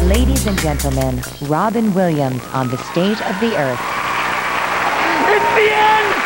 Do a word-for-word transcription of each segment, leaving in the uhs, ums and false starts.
Ladies and gentlemen, Robin Williams on the State of the Earth. It's the end!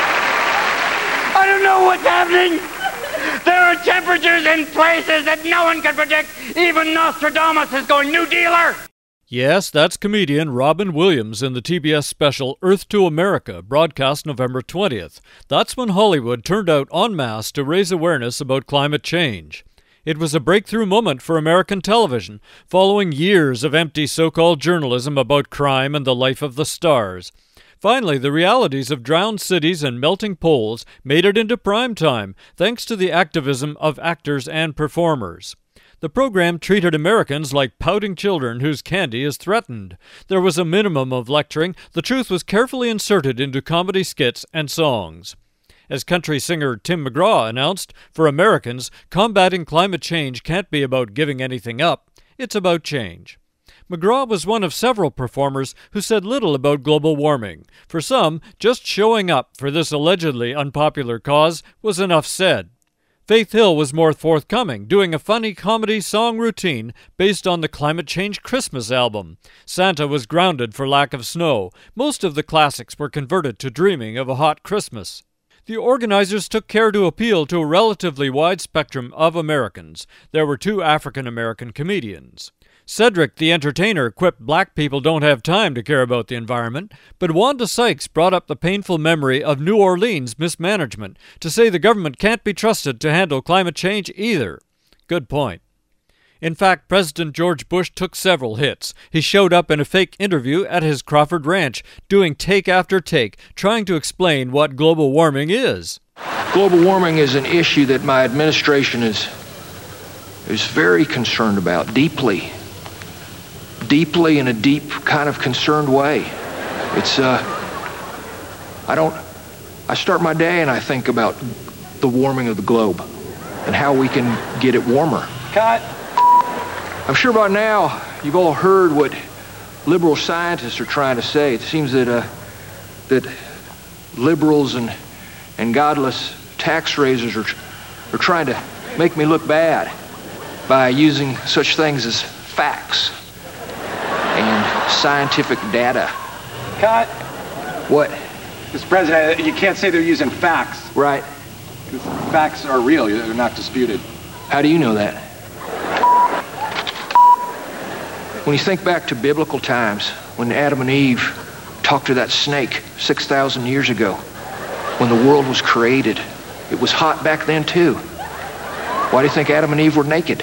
I don't know what's happening. There are temperatures in places that no one can predict. Even Nostradamus is going, New Dealer! Yes, that's comedian Robin Williams in the T B S special Earth to America, broadcast November twentieth. That's when Hollywood turned out en masse to raise awareness about climate change. It was a breakthrough moment for American television, following years of empty so-called journalism about crime and the life of the stars. Finally, the realities of drowned cities and melting poles made it into prime time, thanks to the activism of actors and performers. The program treated Americans like pouting children whose candy is threatened. There was a minimum of lecturing. The truth was carefully inserted into comedy skits and songs. As country singer Tim McGraw announced, for Americans, combating climate change can't be about giving anything up. It's about change. McGraw was one of several performers who said little about global warming. For some, just showing up for this allegedly unpopular cause was enough said. Faith Hill was more forthcoming, doing a funny comedy song routine based on the Climate Change Christmas album. Santa was grounded for lack of snow. Most of the classics were converted to dreaming of a hot Christmas. The organizers took care to appeal to a relatively wide spectrum of Americans. There were two African-American comedians. Cedric the Entertainer quipped black people don't have time to care about the environment, but Wanda Sykes brought up the painful memory of New Orleans mismanagement to say the government can't be trusted to handle climate change either. Good point. In fact, President George Bush took several hits. He showed up in a fake interview at his Crawford Ranch, doing take after take, trying to explain what global warming is. Global warming is an issue that my administration is, is very concerned about, deeply. Deeply in a deep kind of concerned way. It's, uh, I don't, I start my day and I think about the warming of the globe and how we can get it warmer. Cut. I'm sure by now you've all heard what liberal scientists are trying to say. It seems that, uh, that liberals and, and godless tax raisers are, are trying to make me look bad by using such things as facts and scientific data. Cut. What? Mister President, you can't say they're using facts. Right. Facts are real. They're not disputed. How do you know that? When you think back to biblical times, when Adam and Eve talked to that snake six thousand years ago, when the world was created, it was hot back then too. Why do you think Adam and Eve were naked?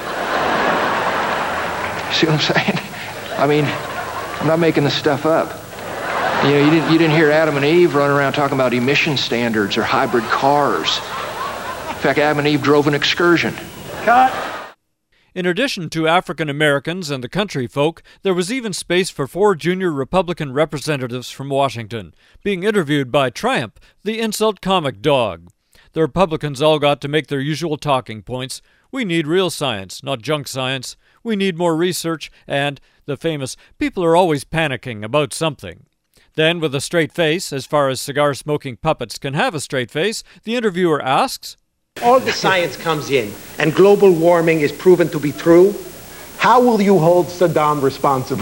See what I'm saying? I mean, I'm not making this stuff up. You know, you didn't, you didn't hear Adam and Eve running around talking about emission standards or hybrid cars. In fact, Adam and Eve drove an excursion. Cut. In addition to African Americans and the country folk, there was even space for four junior Republican representatives from Washington, being interviewed by Triumph, the insult comic dog. The Republicans all got to make their usual talking points. We need real science, not junk science. We need more research, and the famous, people are always panicking about something. Then, with a straight face, as far as cigar-smoking puppets can have a straight face, the interviewer asks, all the science comes in, and global warming is proven to be true. How will you hold Saddam responsible?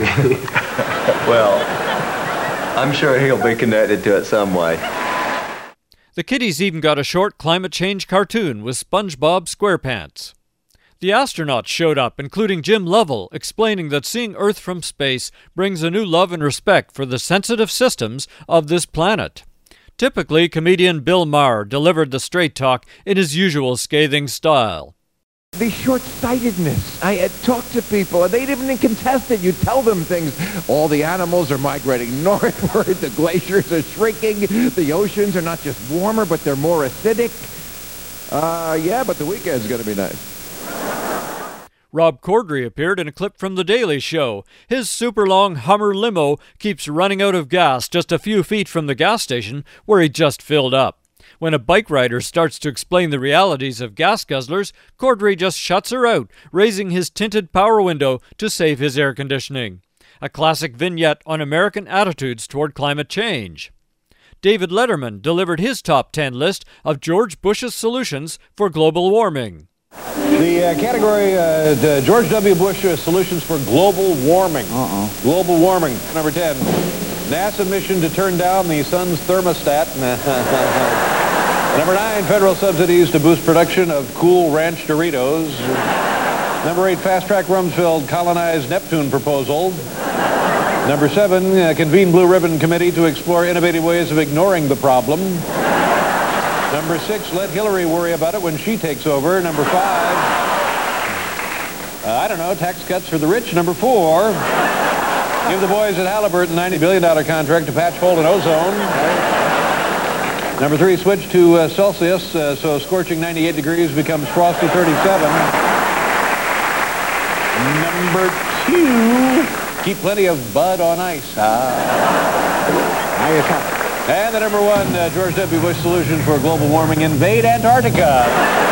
Well, I'm sure he'll be connected to it some way. The kiddies even got a short climate change cartoon with SpongeBob SquarePants. The astronauts showed up, including Jim Lovell, explaining that seeing Earth from space brings a new love and respect for the sensitive systems of this planet. Typically, comedian Bill Maher delivered the straight talk in his usual scathing style. The short-sightedness. I uh, talk to people, and they didn't even contest it. You tell them things. All the animals are migrating northward. The glaciers are shrinking. The oceans are not just warmer, but they're more acidic. Uh, yeah, but the weekend's going to be nice. Rob Corddry appeared in a clip from The Daily Show. His super-long Hummer limo keeps running out of gas just a few feet from the gas station where he just filled up. When a bike rider starts to explain the realities of gas guzzlers, Corddry just shuts her out, raising his tinted power window to save his air conditioning. A classic vignette on American attitudes toward climate change. David Letterman delivered his top ten list of George Bush's solutions for global warming. The uh, category, uh, the George W. Bush uh, Solutions for Global Warming. Uh-oh. Global Warming. Number ten, NASA mission to turn down the sun's thermostat. Number nine, federal subsidies to boost production of Cool Ranch Doritos. Number eight, fast-track Rumsfeld colonized Neptune proposal. Number seven, uh, convene Blue Ribbon Committee to explore innovative ways of ignoring the problem. Number six, let Hillary worry about it when she takes over. Number five, uh, I don't know, tax cuts for the rich. Number four, give the boys at Halliburton ninety billion dollars contract to patch hole in ozone. Number three, switch to uh, Celsius uh, so scorching ninety-eight degrees becomes frosty thirty-seven. Number two, keep plenty of Bud on ice. Ah. Now you're talking. And the number one, uh, George W. Bush solution for global warming, invade Antarctica.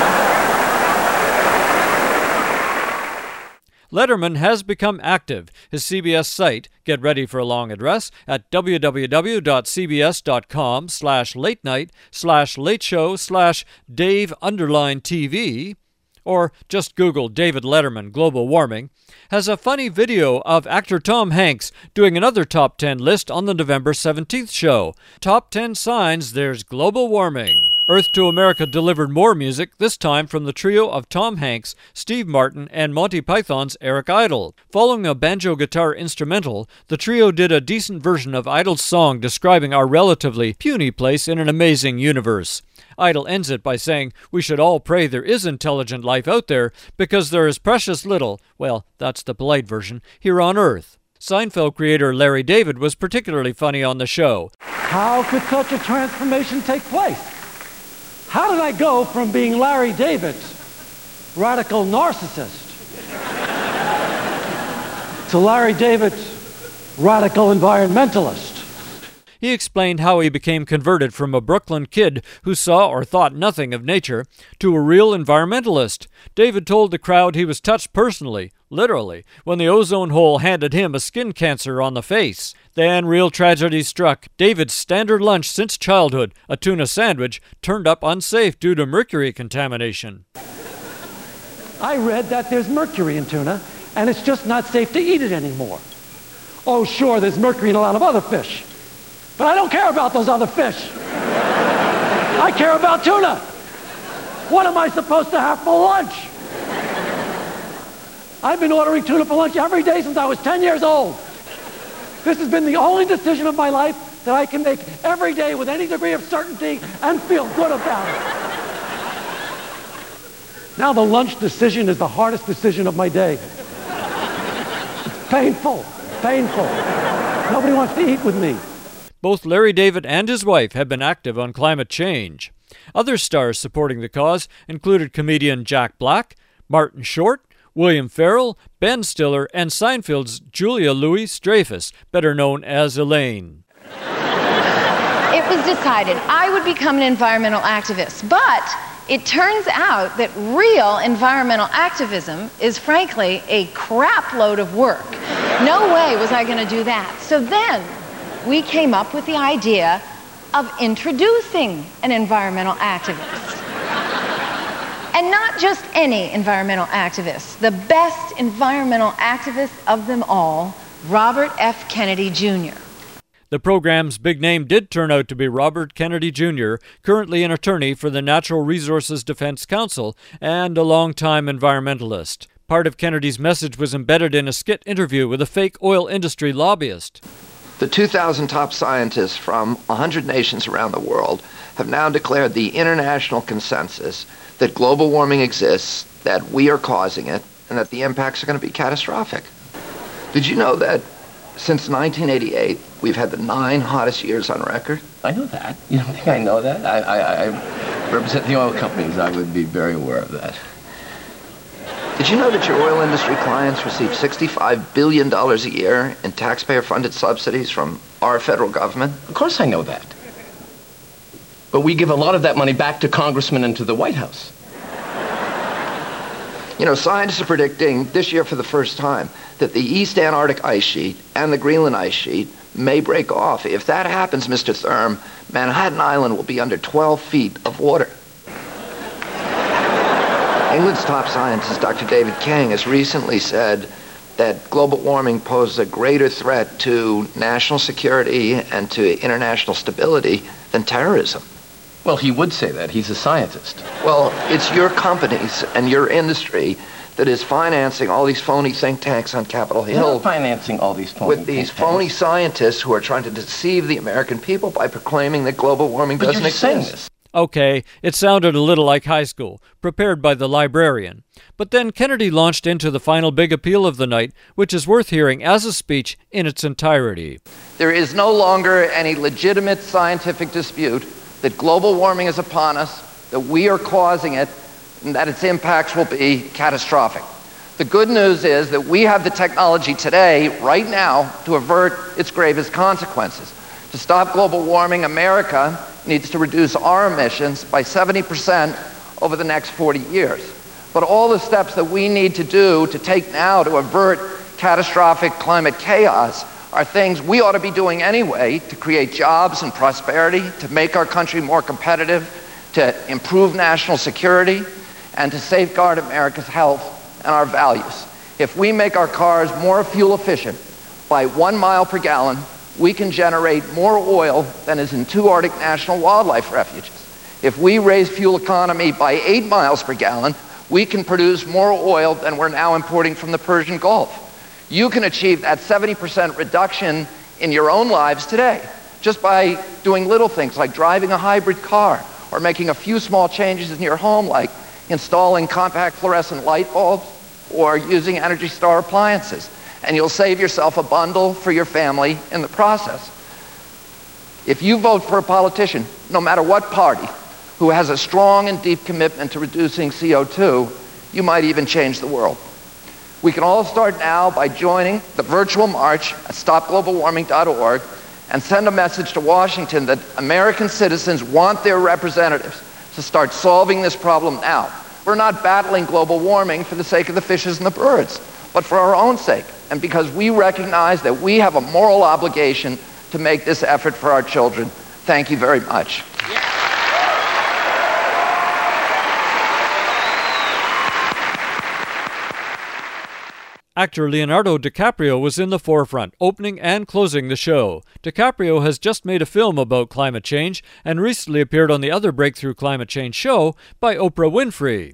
Letterman has become active. His C B S site, get ready for a long address, at www.cbs.com slash late night slash late show slash Dave underline TV, or just Google David Letterman global warming, has a funny video of actor Tom Hanks doing another top ten list on the November seventeenth show. Top ten signs there's global warming. Earth to America delivered more music, this time from the trio of Tom Hanks, Steve Martin, and Monty Python's Eric Idle. Following a banjo-guitar instrumental, the trio did a decent version of Idle's song describing our relatively puny place in an amazing universe. Idle ends it by saying, we should all pray there is intelligent life out there because there is precious little, well, that's the polite version, here on Earth. Seinfeld creator Larry David was particularly funny on the show. How could such a transformation take place? How did I go from being Larry David's radical narcissist to Larry David's radical environmentalist? He explained how he became converted from a Brooklyn kid who saw or thought nothing of nature to a real environmentalist. David told the crowd he was touched personally, literally, when the ozone hole handed him a skin cancer on the face. Then real tragedy struck. David's standard lunch since childhood, a tuna sandwich, turned up unsafe due to mercury contamination. I read that there's mercury in tuna, and it's just not safe to eat it anymore. Oh, sure, there's mercury in a lot of other fish. But I don't care about those other fish. I care about tuna. What am I supposed to have for lunch? I've been ordering tuna for lunch every day since I was ten years old. This has been the only decision of my life that I can make every day with any degree of certainty and feel good about it. Now the lunch decision is the hardest decision of my day. It's painful, painful. Nobody wants to eat with me. Both Larry David and his wife have been active on climate change. Other stars supporting the cause included comedian Jack Black, Martin Short, William Ferrell, Ben Stiller, and Seinfeld's Julia Louis-Dreyfus, better known as Elaine. It was decided I would become an environmental activist, but it turns out that real environmental activism is frankly a crap load of work. No way was I going to do that. So then we came up with the idea of introducing an environmental activist. And not just any environmental activist, the best environmental activist of them all, Robert F. Kennedy Junior The program's big name did turn out to be Robert Kennedy Junior, currently an attorney for the Natural Resources Defense Council and a longtime environmentalist. Part of Kennedy's message was embedded in a skit interview with a fake oil industry lobbyist. The two thousand top scientists from one hundred nations around the world have now declared the international consensus that global warming exists, that we are causing it, and that the impacts are going to be catastrophic. Did you know that since nineteen eighty-eight, we've had the nine hottest years on record? I know that. You don't think I know that? I, I, I represent the oil companies. I would be very aware of that. Did you know that your oil industry clients receive sixty-five billion dollars a year in taxpayer-funded subsidies from our federal government? Of course I know that. But we give a lot of that money back to congressmen and to the White House. You know, scientists are predicting this year for the first time that the East Antarctic ice sheet and the Greenland ice sheet may break off. If that happens, Mister Thurm, Manhattan Island will be under twelve feet of water. England Harvard's top scientist, Doctor David King, has recently said that global warming poses a greater threat to national security and to international stability than terrorism. Well, he would say that. He's a scientist. Well, it's your companies and your industry that is financing all these phony think tanks on Capitol Hill. They're not financing all these phony with these phony tanks. scientists who are trying to deceive the American people by proclaiming that global warming but doesn't you're exist. Saying this. Okay, it sounded a little like high school, prepared by the librarian. But then Kennedy launched into the final big appeal of the night, which is worth hearing as a speech in its entirety. There is no longer any legitimate scientific dispute that global warming is upon us, that we are causing it, and that its impacts will be catastrophic. The good news is that we have the technology today, right now, to avert its gravest consequences. To stop global warming, America needs to reduce our emissions by seventy percent over the next forty years. But all the steps that we need to do to take now to avert catastrophic climate chaos are things we ought to be doing anyway to create jobs and prosperity, to make our country more competitive, to improve national security, and to safeguard America's health and our values. If we make our cars more fuel efficient by one mile per gallon, we can generate more oil than is in two Arctic National Wildlife Refuges. If we raise fuel economy by eight miles per gallon, we can produce more oil than we're now importing from the Persian Gulf. You can achieve that seventy percent reduction in your own lives today, just by doing little things like driving a hybrid car or making a few small changes in your home, like installing compact fluorescent light bulbs or using Energy Star appliances. And you'll save yourself a bundle for your family in the process. If you vote for a politician, no matter what party, who has a strong and deep commitment to reducing C O two, you might even change the world. We can all start now by joining the virtual march at stop global warming dot org and send a message to Washington that American citizens want their representatives to start solving this problem now. We're not battling global warming for the sake of the fishes and the birds, but for our own sake, and because we recognize that we have a moral obligation to make this effort for our children. Thank you very much. Actor Leonardo DiCaprio was in the forefront, opening and closing the show. DiCaprio has just made a film about climate change and recently appeared on the other breakthrough climate change show by Oprah Winfrey.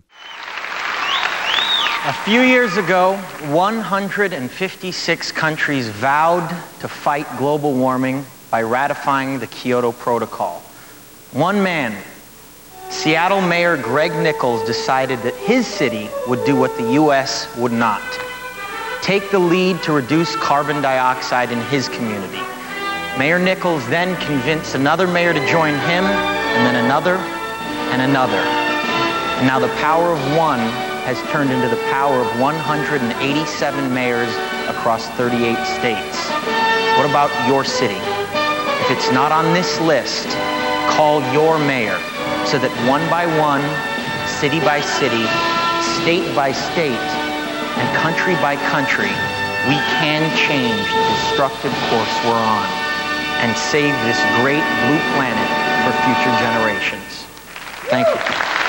A few years ago, one hundred fifty-six countries vowed to fight global warming by ratifying the Kyoto Protocol. One man, Seattle Mayor Greg Nickels, decided that his city would do what the U S would not. Take the lead to reduce carbon dioxide in his community. Mayor Nickels then convinced another mayor to join him, and then another, and another. And now the power of one has turned into the power of one hundred eighty-seven mayors across thirty-eight states. What about your city? If it's not on this list, call your mayor so that one by one, city by city, state by state, and country by country, we can change the destructive course we're on and save this great blue planet for future generations. Thank you.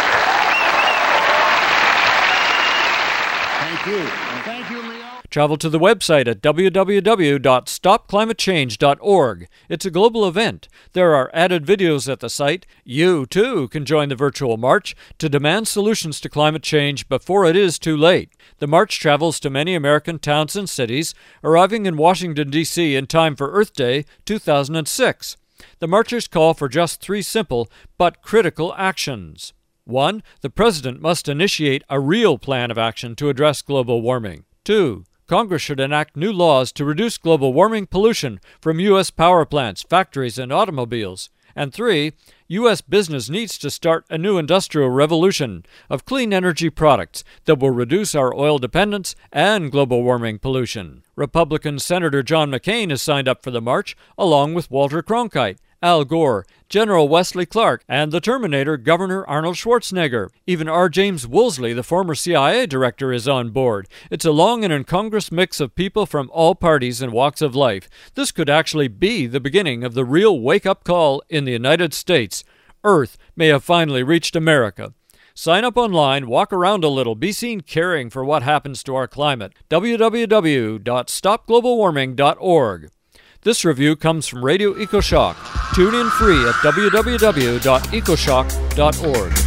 Thank you. Thank you, Leo. Travel to the website at w w w dot stop climate change dot org. It's a global event. There are added videos at the site. You, too, can join the virtual march to demand solutions to climate change before it is too late. The march travels to many American towns and cities, arriving in Washington, D C in time for Earth Day two thousand six. The marchers call for just three simple but critical actions. One, the president must initiate a real plan of action to address global warming. Two, Congress should enact new laws to reduce global warming pollution from U S power plants, factories, and automobiles. And three, U S business needs to start a new industrial revolution of clean energy products that will reduce our oil dependence and global warming pollution. Republican Senator John McCain has signed up for the march, along with Walter Cronkite, Al Gore, General Wesley Clark, and the Terminator, Governor Arnold Schwarzenegger. Even R. James Woolsey, the former C I A director, is on board. It's a long and incongruous mix of people from all parties and walks of life. This could actually be the beginning of the real wake-up call in the United States. Earth may have finally reached America. Sign up online, walk around a little, be seen caring for what happens to our climate. w w w dot stop global warming dot org. This review comes from Radio EcoShock. Tune in free at w w w dot ecoshock dot org.